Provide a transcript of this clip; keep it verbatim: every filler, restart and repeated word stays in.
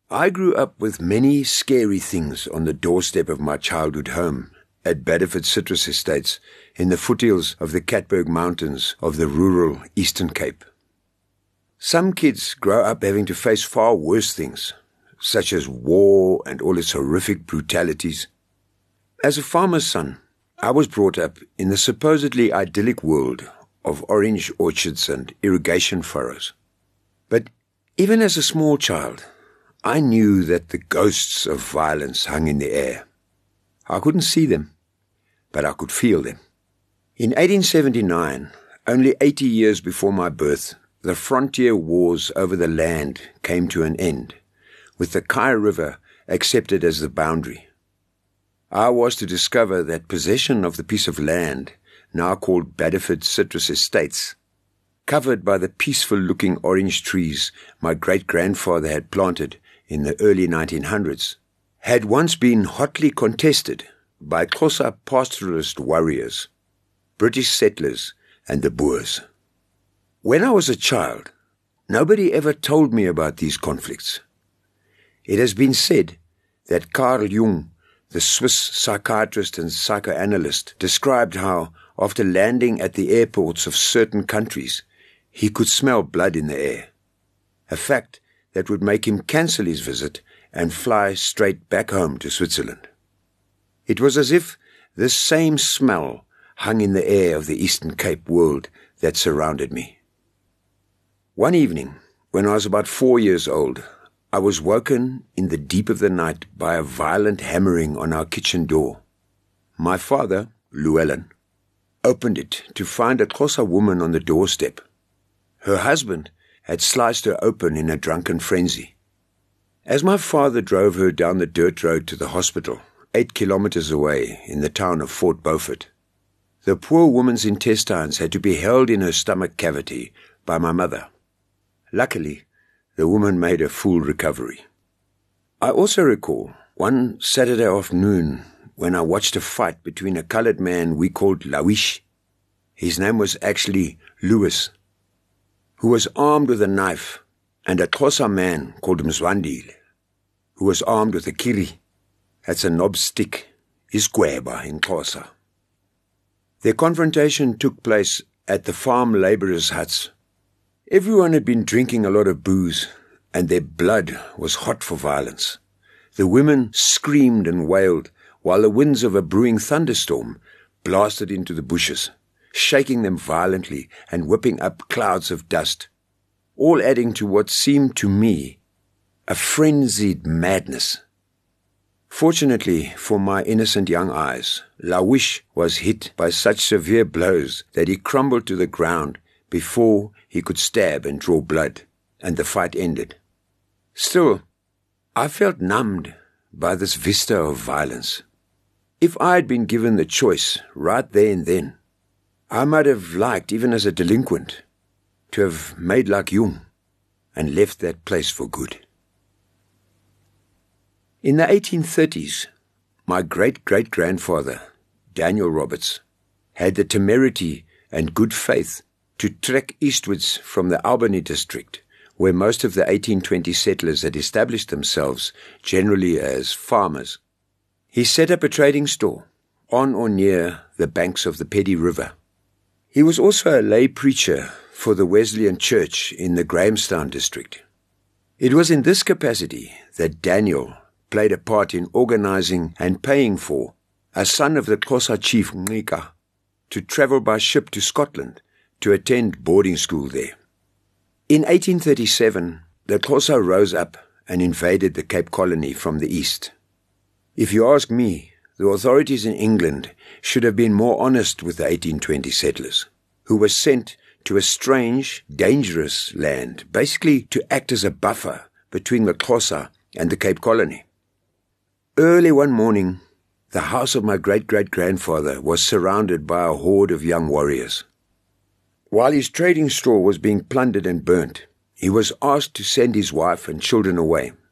I grew up with many scary things on the doorstep of my childhood home at Badderford Citrus Estates in the foothills of the Katberg Mountains of the rural Eastern Cape. Some kids grow up having to face far worse things, such as war and all its horrific brutalities. As a farmer's son, I was brought up in the supposedly idyllic world of orange orchards and irrigation furrows. But even as a small child, I knew that the ghosts of violence hung in the air. I couldn't see them, but I could feel them. In eighteen seventy-nine, only eighty years before my birth, the frontier wars over the land came to an end, with the Kei River accepted as the boundary. I was to discover that possession of the piece of land, now called Badderford Citrus Estates, covered by the peaceful-looking orange trees my great-grandfather had planted in the early nineteen hundreds, had once been hotly contested by Xhosa pastoralist warriors, British settlers, and the Boers. When I was a child, nobody ever told me about these conflicts. It has been said that Carl Jung, the Swiss psychiatrist and psychoanalyst, described how, after landing at the airports of certain countries, he could smell blood in the air, a fact that would make him cancel his visit and fly straight back home to Switzerland. It was as if this same smell hung in the air of the Eastern Cape world that surrounded me. One evening, when I was about four years old, I was woken in the deep of the night by a violent hammering on our kitchen door. My father, Llewellyn, opened it to find a Xhosa woman on the doorstep. Her husband had sliced her open in a drunken frenzy. As my father drove her down the dirt road to the hospital, eight kilometers away in the town of Fort Beaufort, the poor woman's intestines had to be held in her stomach cavity by my mother. Luckily, the woman made a full recovery. I also recall one Saturday afternoon when I watched a fight between a colored man we called Lawish. His name was actually Louis, who was armed with a knife, and a Xhosa man called Mzwandile, who was armed with a kiri. That's a knob stick, isgweba in Xhosa. Their confrontation took place at the farm labourers' huts. Everyone had been drinking a lot of booze, and their blood was hot for violence. The women screamed and wailed, while the winds of a brewing thunderstorm blasted into the bushes, shaking them violently and whipping up clouds of dust, all adding to what seemed to me a frenzied madness. Fortunately for my innocent young eyes, Lawish was hit by such severe blows that he crumbled to the ground before he could stab and draw blood, and the fight ended. Still, I felt numbed by this vista of violence. If I had been given the choice right there and then, I might have liked, even as a delinquent, to have made like Jung and left that place for good. In the eighteen thirties, my great-great-grandfather, Daniel Roberts, had the temerity and good faith to trek eastwards from the Albany district, where most of the eighteen twenty settlers had established themselves, generally as farmers. He set up a trading store on or near the banks of the Peddy River. He was also a lay preacher for the Wesleyan Church in the Grahamstown district. It was in this capacity that Daniel played a part in organizing and paying for a son of the Xhosa chief Ncika to travel by ship to Scotland to attend boarding school there. In eighteen thirty-seven, the Xhosa rose up and invaded the Cape Colony from the east. If you ask me, the authorities in England should have been more honest with the eighteen twenty settlers, who were sent to a strange, dangerous land, basically to act as a buffer between the Xhosa and the Cape Colony. Early one morning, the house of my great-great-grandfather was surrounded by a horde of young warriors. While his trading store was being plundered and burnt, he was asked to send his wife and children away,